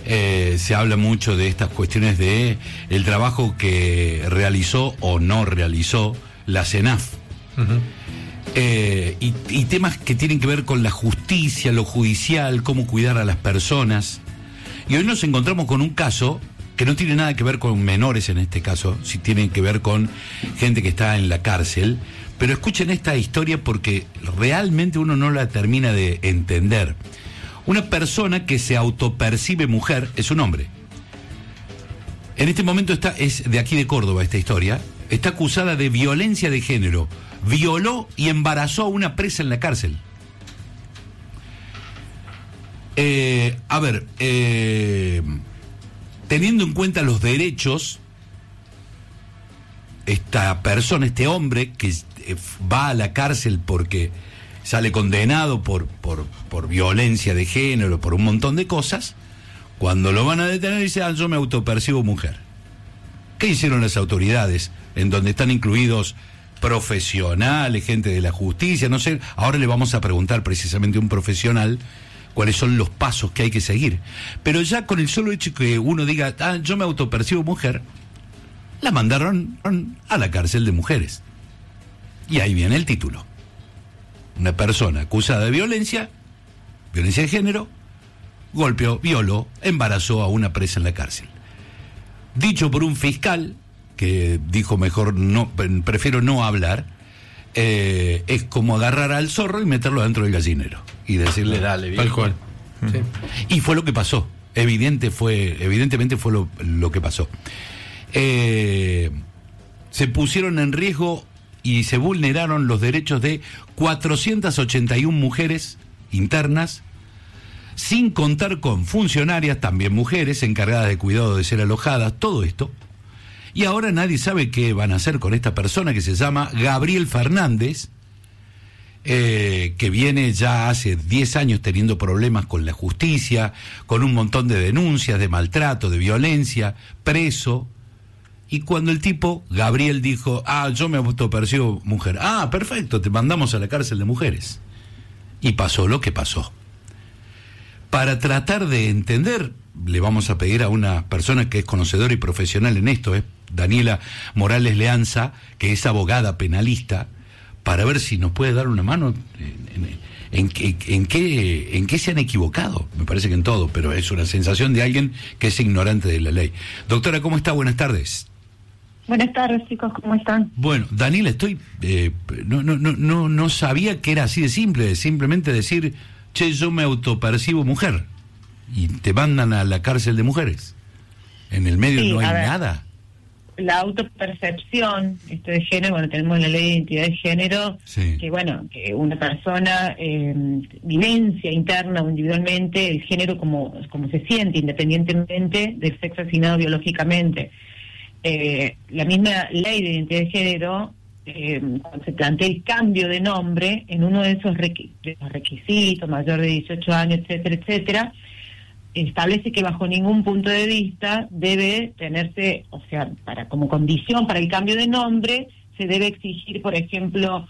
se habla mucho de estas cuestiones de el trabajo que realizó o no realizó la CENAF. Uh-huh. Y temas que tienen que ver con la justicia, lo judicial, cómo cuidar a las personas. Y hoy nos encontramos con un caso que no tiene nada que ver con menores en este caso, sí tiene que ver con gente que está en la cárcel. Pero escuchen esta historia porque realmente uno no la termina de entender. Una persona que se autopercibe mujer es un hombre. En este momento es de aquí de Córdoba esta historia. Está acusada de violencia de género. Violó y embarazó a una presa en la cárcel. Teniendo en cuenta los derechos, esta persona, este hombre que va a la cárcel porque sale condenado por violencia de género, por un montón de cosas, cuando lo van a detener dice, yo me autopercibo mujer. ¿Qué hicieron las autoridades? En donde están incluidos profesionales, gente de la justicia, no sé, ahora le vamos a preguntar precisamente a un profesional cuáles son los pasos que hay que seguir. Pero ya con el solo hecho que uno diga, yo me autopercibo mujer, la mandaron a la cárcel de mujeres. Y ahí viene el título. Una persona acusada de violencia de género, golpeó, violó, embarazó a una presa en la cárcel. Dicho por un fiscal, que dijo mejor no, prefiero no hablar, es como agarrar al zorro y meterlo dentro del gallinero y decirle dale bien. Tal cual. Sí. Y fue lo que pasó. Evidentemente fue lo que pasó. Se pusieron en riesgo y se vulneraron los derechos de 481 mujeres internas, sin contar con funcionarias, también mujeres, encargadas de cuidado de ser alojadas, todo esto. Y ahora nadie sabe qué van a hacer con esta persona que se llama Gabriel Fernández, que viene ya hace 10 años teniendo problemas con la justicia, con un montón de denuncias de maltrato, de violencia, preso. Y cuando el tipo, Gabriel, dijo, yo me autopercibo mujer, perfecto, te mandamos a la cárcel de mujeres. Y pasó lo que pasó. Para tratar de entender, le vamos a pedir a una persona que es conocedora y profesional en esto, Daniela Morales Leanza, que es abogada penalista, para ver si nos puede dar una mano en qué se han equivocado. Me parece que en todo, pero es una sensación de alguien que es ignorante de la ley. Doctora, ¿cómo está? Buenas tardes. Buenas tardes, chicos, ¿cómo están? Bueno, Daniela, no sabía que era así de simple, de simplemente decir, yo me autopercibo mujer, y te mandan a la cárcel de mujeres. En el medio no hay nada. La autopercepción, esto de género, bueno, tenemos la ley de identidad de género, sí, que que una persona vivencia interna o individualmente el género como se siente, independientemente del sexo asignado biológicamente. La misma ley de identidad de género, cuando se plantea el cambio de nombre, en uno de esos requisitos, mayor de 18 años, etcétera, etcétera, establece que bajo ningún punto de vista debe tenerse, como condición para el cambio de nombre, se debe exigir, por ejemplo,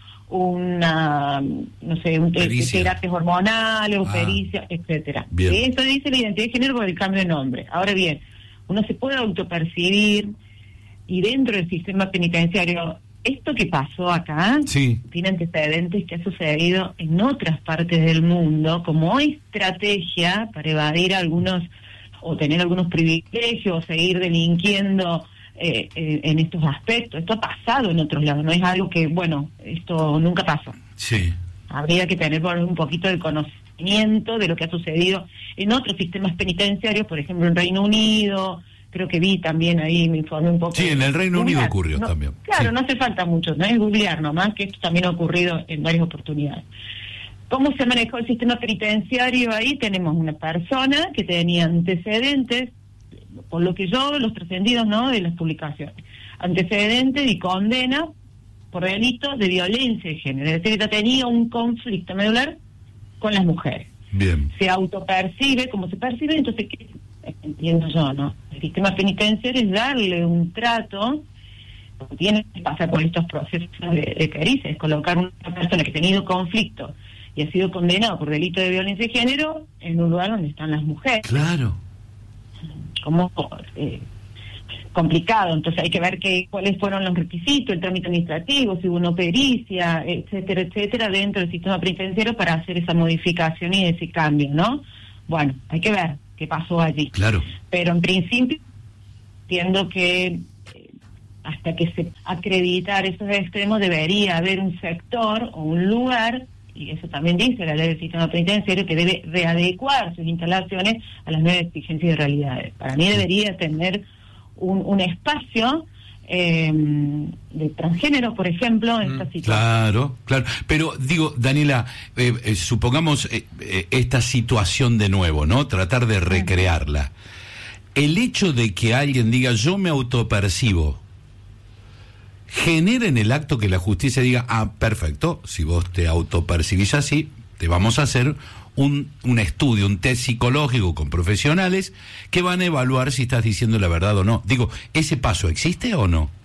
terapias hormonales o pericia, etcétera. Eso dice la identidad de género por el cambio de nombre. Ahora bien, uno se puede autopercibir, y dentro del sistema penitenciario, esto que pasó acá, sí, tiene antecedentes que ha sucedido en otras partes del mundo como estrategia para evadir algunos o tener algunos privilegios o seguir delinquiendo en estos aspectos. Esto ha pasado en otros lados, no es algo que, esto nunca pasó. Sí. Habría que tener un poquito de conocimiento de lo que ha sucedido en otros sistemas penitenciarios, por ejemplo en Reino Unido. Creo que vi también ahí, me informé un poco. Sí, en el Reino Unido ocurrió también. Claro, sí. No hace falta mucho, no es googlear nomás, que esto también ha ocurrido en varias oportunidades. ¿Cómo se manejó el sistema penitenciario? Ahí tenemos una persona que tenía antecedentes, por lo que los trascendidos, de las publicaciones, antecedentes y condena por delitos de violencia de género, es decir, que tenía un conflicto medular con las mujeres. Bien. Se autopercibe como se percibe, entonces, ¿qué entiendo yo, no? El sistema penitenciario es darle un trato, tiene que pasar por estos procesos de pericia, es colocar una persona que ha tenido conflicto y ha sido condenado por delito de violencia de género en un lugar donde están las mujeres. Claro. como complicado. Entonces hay que ver cuáles fueron los requisitos, el trámite administrativo, si hubo una pericia, etcétera, etcétera, dentro del sistema penitenciario para hacer esa modificación y ese cambio, ¿no? Bueno, hay que ver qué pasó allí. Claro. Pero en principio entiendo que hasta que se acreditar esos extremos debería haber un sector o un lugar, y eso también dice la ley del sistema penitenciario, que debe readecuar sus instalaciones a las nuevas exigencias y realidades. Para mí debería tener un espacio de transgénero, por ejemplo, en esta situación. Claro. Pero digo, Daniela, supongamos esta situación de nuevo, ¿no? Tratar de recrearla. El hecho de que alguien diga, yo me autopercibo, genera en el acto que la justicia diga, perfecto, si vos te autopercibís así, te vamos a hacer un estudio, un test psicológico con profesionales que van a evaluar si estás diciendo la verdad o no. Digo, ¿ese paso existe o no?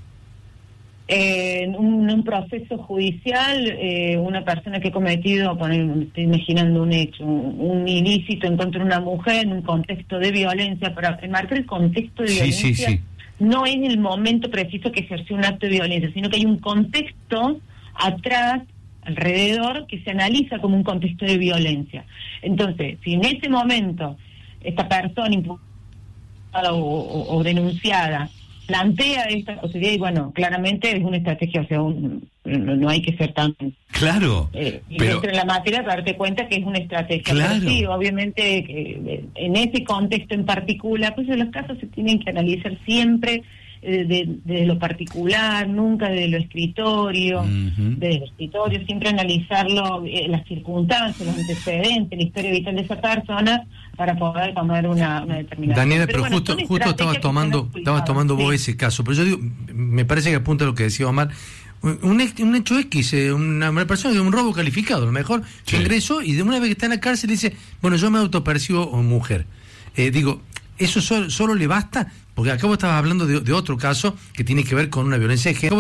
En un proceso judicial, una persona que ha cometido, estoy imaginando un hecho, un ilícito en contra de una mujer en un contexto de violencia, para enmarcar el contexto de violencia, sí. No es el momento preciso que ejerció un acto de violencia, sino que hay un contexto atrás, alrededor, que se analiza como un contexto de violencia. Entonces, si en ese momento esta persona imputada o denunciada plantea esta posibilidad, y bueno, claramente es una estrategia, o sea, no hay que ser tan... Claro, y dentro de la materia darte cuenta que es una estrategia. Claro. Pero sí, obviamente, que en ese contexto en particular, pues los casos se tienen que analizar siempre de lo particular, nunca de lo escritorio, desde el escritorio, siempre analizarlo, las circunstancias, los antecedentes, la historia vital de esa persona, para poder tomar una determinación. Daniela, pero bueno, justo estabas tomando vos ese caso, pero yo digo, me parece que apunta a lo que decía Omar, un hecho X, una persona de un robo calificado, a lo mejor ingresó y de una vez que está en la cárcel dice, bueno, yo me autopercibo mujer. Digo, ¿eso solo le basta? Porque acá vos estabas hablando de otro caso que tiene que ver con una violencia de género.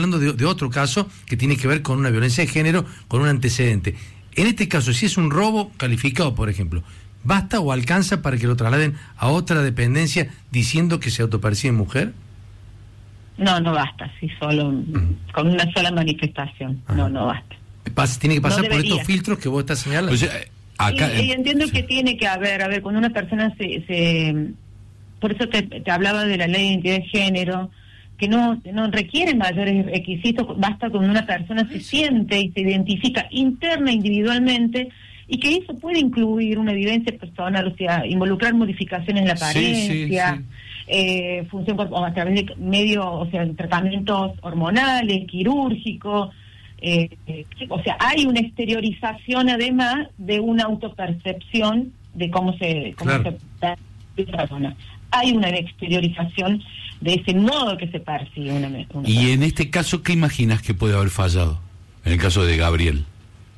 Con un antecedente. En este caso, si es un robo calificado, por ejemplo, ¿basta o alcanza para que lo trasladen a otra dependencia diciendo que se autopercibe mujer? No basta, sí, solo con una sola manifestación. No basta. Tiene que pasar por estos filtros que vos estás señalando. O sea, acá, y entiendo que tiene que haber, cuando una persona se por eso te hablaba de la ley de identidad de género, que no requiere mayores requisitos, basta con una persona se siente y se identifica interna, individualmente, y que eso puede incluir una vivencia personal, o sea, involucrar modificaciones en la apariencia, función a través de medios, o sea, tratamientos hormonales, quirúrgicos, o sea, hay una exteriorización además de una autopercepción de cómo se percibe la persona. Hay una exteriorización de ese modo que se percibe una Y en este caso, ¿qué imaginas que puede haber fallado? En el caso de Gabriel.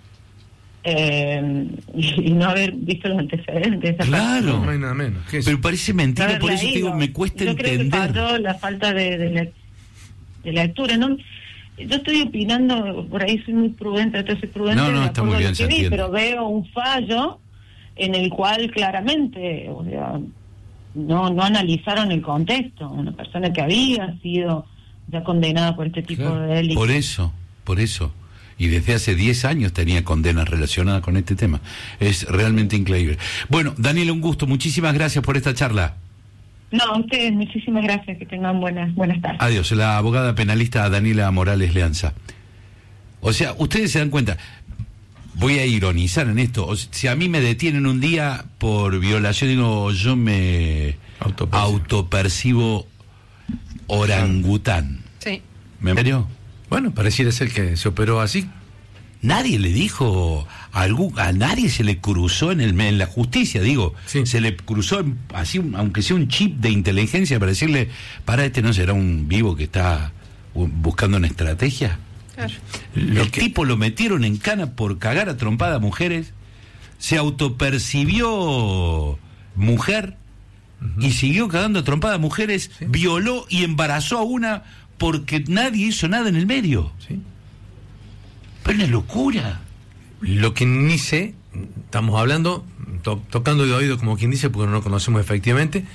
Y no haber visto los antecedentes. Claro. No hay nada menos. Pero parece mentira, por eso te digo, me cuesta entender. Yo creo que falló la falta de lectura, ¿no? Yo estoy opinando, por ahí soy muy prudente, No, está muy bien, se entiende. Pero veo un fallo en el cual claramente, o sea, no analizaron el contexto. Una persona que había sido ya condenada por este tipo de delitos. Por eso. Y desde hace 10 años tenía condenas relacionadas con este tema. Es realmente increíble. Bueno, Daniela, un gusto. Muchísimas gracias por esta charla. No, a ustedes, muchísimas gracias. Que tengan buenas tardes. Adiós. La abogada penalista Daniela Morales Leanza. O sea, ustedes se dan cuenta, voy a ironizar en esto. O sea, si a mí me detienen un día por violación, digo, yo me autopercibo orangután. Sí. ¿Me entendió? Bueno, pareciera ser que se operó así. Nadie le dijo, a nadie se le cruzó en la justicia, digo, se le cruzó así, aunque sea un chip de inteligencia para decirle, ¿no será un vivo que está buscando una estrategia? Claro. El tipo lo metieron en cana por cagar a trompada a mujeres, se autopercibió mujer y siguió cagando a trompada a mujeres, violó y embarazó a una porque nadie hizo nada en el medio. Sí. Pero es una locura. Lo que ni sé, estamos hablando, tocando de oído como quien dice, porque no lo conocemos efectivamente,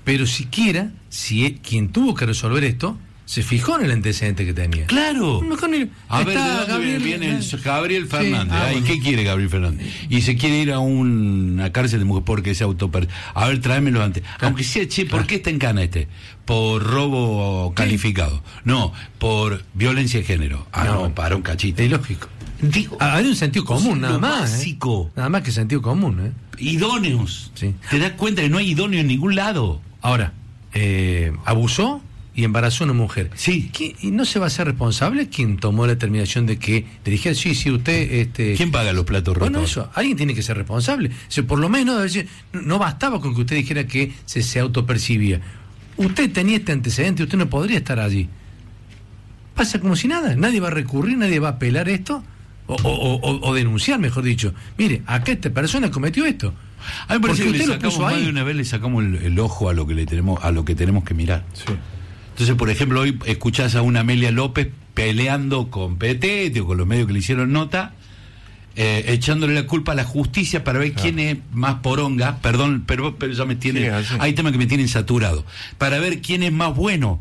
pero siquiera, si quien tuvo que resolver esto se fijó en el antecedente que tenía. Claro. Mejor ni, a ver, ¿de dónde viene Gabriel Fernández? Sí. ¿Y qué quiere Gabriel Fernández? Y se quiere ir a una cárcel de mujer porque se A ver, tráemelo antes. Claro. Aunque sea, ¿por qué está en cana este? Por robo calificado. No, por violencia de género. No, para un cachito. Es lógico. Digo, hay un sentido común, nada más. Básico. Nada más que sentido común. Idóneos. Sí. Te das cuenta que no hay idóneo en ningún lado. Ahora, abusó y embarazó a una mujer. Sí. ¿Y no se va a hacer responsable quien tomó la determinación de que le dijera, sí, usted... ¿Quién paga los platos rotos? Bueno, eso, alguien tiene que ser responsable. O sea, por lo menos, no bastaba con que usted dijera que se autopercibía. Usted tenía este antecedente, usted no podría estar allí. Pasa como si nada, nadie va a recurrir, nadie va a apelar esto, o denunciar, mejor dicho. Mire, acá esta persona cometió esto. A mí me parece que usted lo puso ahí. Más de una vez le sacamos el ojo a lo que tenemos que mirar. Sí. Entonces, por ejemplo, hoy escuchás a una Amelia López peleando con Petete o con los medios que le hicieron nota, echándole la culpa a la justicia para ver quién es más poronga, perdón, pero ya me tiene, hay temas que me tienen saturado, para ver quién es más bueno,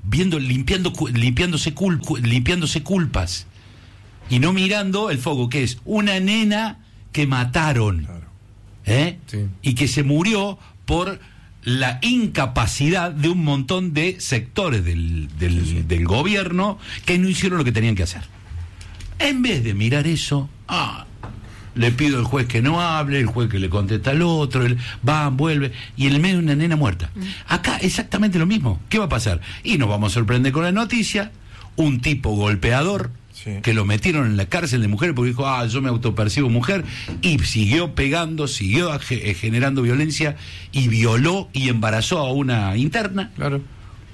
limpiándose culpas y no mirando el foco, que es una nena que mataron, Sí. Y que se murió por la incapacidad de un montón de sectores del gobierno que no hicieron lo que tenían que hacer. En vez de mirar eso, le pido al juez que no hable, el juez que le contesta al otro, vuelve, y en el medio una nena muerta. Acá exactamente lo mismo. ¿Qué va a pasar? Y nos vamos a sorprender con la noticia, un tipo golpeador, que lo metieron en la cárcel de mujeres porque dijo, yo me autopercibo mujer, y siguió pegando, siguió generando violencia, y violó y embarazó a una interna. Claro.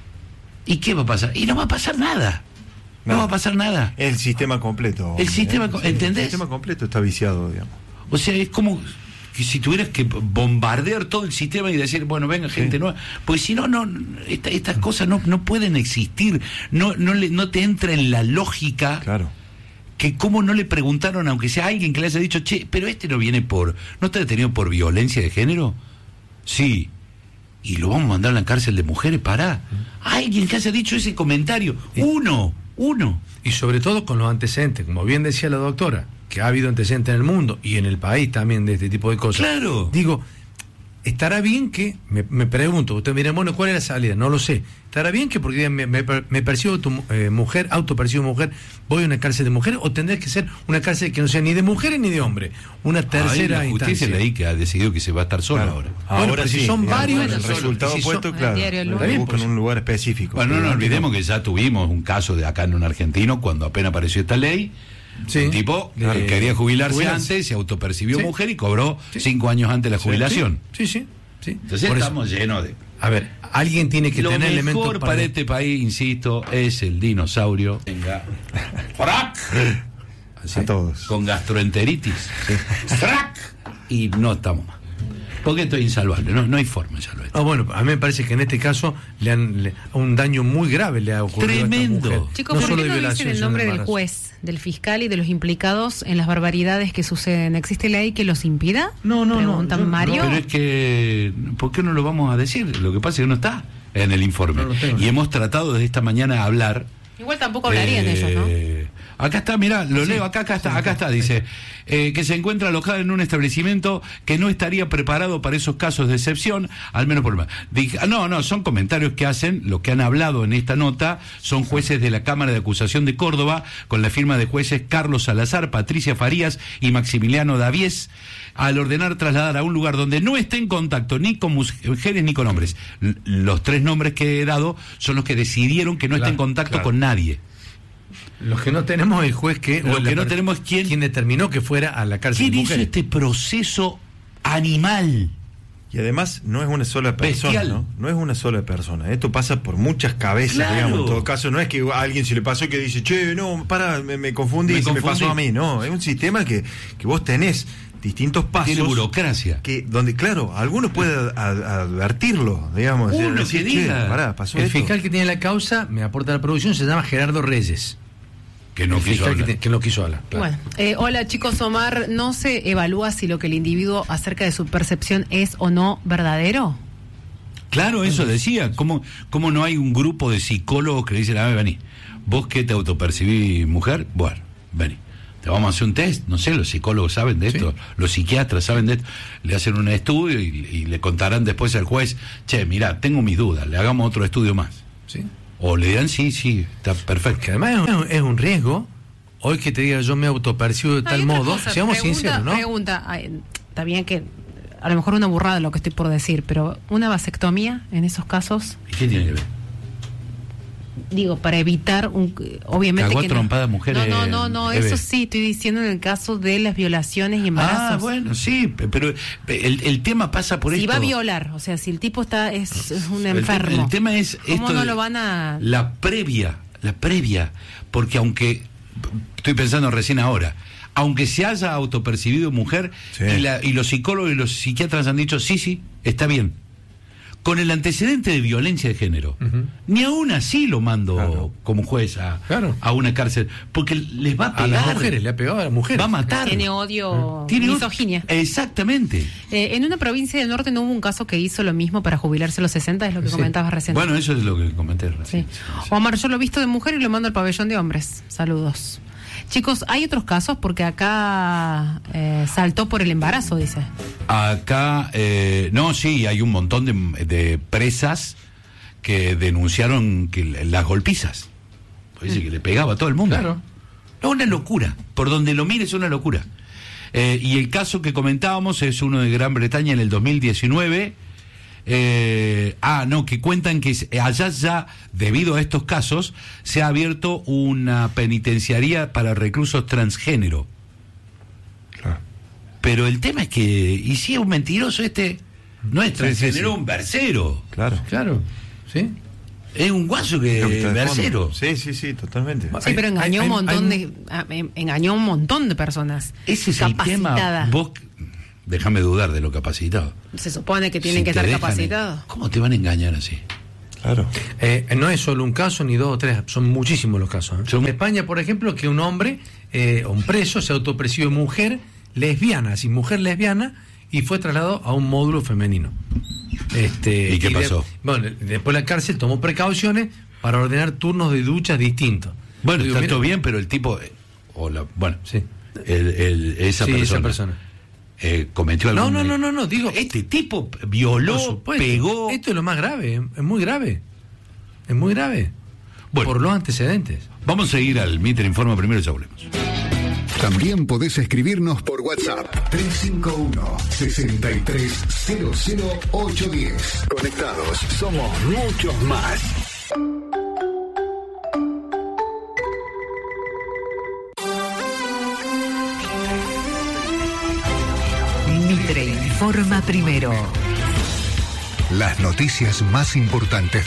¿Y qué va a pasar? Y no va a pasar nada. No va a pasar nada. El sistema completo. ¿Entendés? El sistema completo está viciado, digamos. O sea, es como que si tuvieras que bombardear todo el sistema y decir, bueno, venga gente nueva, pues si no, estas cosas no pueden existir, no te entra en la lógica. Claro. Que cómo no le preguntaron, aunque sea alguien que le haya dicho, pero ¿no está detenido por violencia de género? Sí. Y lo vamos a mandar a la cárcel de mujeres, alguien que haya dicho ese comentario, uno. Y sobre todo con los antecedentes, como bien decía la doctora, que ha habido antecedentes en el mundo y en el país también de este tipo de cosas. Claro. Digo, estará bien que, me pregunto, usted me dirá, bueno, ¿cuál es la salida? No lo sé. Estará bien que porque me percibo mujer, autopercibo mujer, voy a una cárcel de mujeres, o tendrá que ser una cárcel que no sea ni de mujeres ni de hombres, una tercera la instancia. Justicia leí que ha decidido que se va a estar sola ahora. Ahora si son varios, el resultado puesto, claro, buscan un lugar específico. Bueno, no olvidemos que ya tuvimos un caso de acá en un argentino cuando apenas apareció esta ley. Un tipo quería jubilarse antes, se autopercibió mujer y cobró 5 años antes la jubilación. Sí. Entonces estamos llenos de... A ver, alguien tiene que tener elementos Lo mejor para este país, insisto, es el dinosaurio. Venga. ¡Frac! A todos. Con gastroenteritis. ¡Frac! Y no estamos más. Porque esto es insalvable, no hay forma de salvar esto. Bueno, a mí me parece que en este caso un daño muy grave le ha ocurrido tremendo. A esta mujer. Chicos, ¿por qué no dicen el nombre del juez, del fiscal y de los implicados en las barbaridades que suceden? ¿Existe ley que los impida? No. Preguntan Mario. Pero es que, ¿por qué no lo vamos a decir? Lo que pasa es que no está en el informe. Y hemos tratado desde esta mañana de hablar. Igual tampoco hablarían ellos, ¿no? Acá está, mirá, lo leo, acá está, dice, que se encuentra alojada en un establecimiento que no estaría preparado para esos casos de excepción, al menos por más. No, son comentarios que hacen, los que han hablado en esta nota, son jueces de la Cámara de Acusación de Córdoba, con la firma de jueces Carlos Salazar, Patricia Farías y Maximiliano Davies, al ordenar trasladar a un lugar donde no esté en contacto ni con mujeres ni con hombres. Los 3 nombres que he dado son los que decidieron que no esté en contacto con nadie. Los que no tenemos el juez no tenemos quien determinó que fuera a la cárcel de mujeres. ¿Quién hizo este proceso animal? Y además no es una sola persona, ¿no? Es una sola persona. Esto pasa por muchas cabezas, digamos. En todo caso, no es que a alguien se le pasó y que dice, me confundí, me pasó a mí. No, es un sistema que vos tenés distintos pasos. Tiene burocracia. Donde, claro, algunos pueden advertirlo, digamos. Uno que diga. Pasó el esto. fiscal que tiene la causa, me aporta la producción, se llama Gerardo Reyes. Que no quiso hablar. Claro. Bueno, hola chicos, Omar, ¿no se evalúa si lo que el individuo acerca de su percepción es o no verdadero? Claro, eso decía. ¿Cómo no hay un grupo de psicólogos que le dicen, a ver, vení, vos que te autopercibís mujer? Bueno, vení, te vamos a hacer un test. No sé, los psicólogos saben de esto, los psiquiatras saben de esto. Le hacen un estudio y le contarán después al juez, che, mirá, tengo mis dudas, le hagamos otro estudio más. Sí. O le dirán, sí, está perfecto. Que además es un riesgo. Hoy que te diga yo me autopercibo de tal modo, seamos sinceros, ¿no? Está bien que a lo mejor una burrada lo que estoy por decir, pero una vasectomía en esos casos. ¿Y qué tiene que ver? Digo, para evitar obviamente cagó que trompadas mujeres. No, eso sí, estoy diciendo en el caso de las violaciones y embarazos. Ah, bueno, sí, pero el tema pasa por esto. Si va a violar, o sea, si el tipo es un enfermo. El tema es ¿cómo esto no lo van a...? La previa, porque aunque estoy pensando recién ahora, aunque se haya autopercibido mujer, y los psicólogos y los psiquiatras han dicho, sí, está bien, con el antecedente de violencia de género, ni aún así lo mando como juez a una cárcel, porque les va a pegar. A las mujeres, le ha pegado a las mujeres. Va a matar. Tiene odio, misoginia. Exactamente. En una provincia del norte no hubo un caso que hizo lo mismo para jubilarse a los 60, es lo que comentabas recién. Bueno, eso es lo que comenté recién. Sí. Omar, yo lo he visto de mujer y lo mando al pabellón de hombres. Saludos. Chicos, ¿hay otros casos? Porque acá saltó por el embarazo, dice. Acá, no, sí, hay un montón de presas que denunciaron que las golpizas. Dice que le pegaba a todo el mundo. Claro. No, una locura. Por donde lo mires, una locura. Y el caso que comentábamos es uno de Gran Bretaña en el 2019. Que cuentan que allá ya, debido a estos casos, se ha abierto una penitenciaría para reclusos transgénero. Claro. Pero el tema es que, y si es un mentiroso no es transgénero, es un versero. Claro, sí. Es un guaso que es versero. Sí, totalmente. Sí, pero engañó un montón de personas. Ese es el tema. Vos, déjame dudar de lo capacitado. Se supone que tienen que estar capacitados. ¿Cómo te van a engañar así? Claro. No es solo un caso, ni dos o tres, son muchísimos los casos. En España, por ejemplo, que un hombre, un preso, se autopercibió mujer lesbiana, mujer lesbiana, y fue trasladado a un módulo femenino. ¿Y qué pasó? Después la cárcel tomó precauciones para ordenar turnos de duchas distintos. Bueno, está todo bien, pero el tipo, esa persona. Cometió algún... No, digo... Este tipo violó, pegó... Esto es lo más grave, es muy grave. Es muy grave. Bueno, por los antecedentes. Vamos a seguir al Mitre Informa primero y ya volvemos. También podés escribirnos por WhatsApp 351-6300-810. Conectados, somos muchos más. Mitre Informa primero. Las noticias más importantes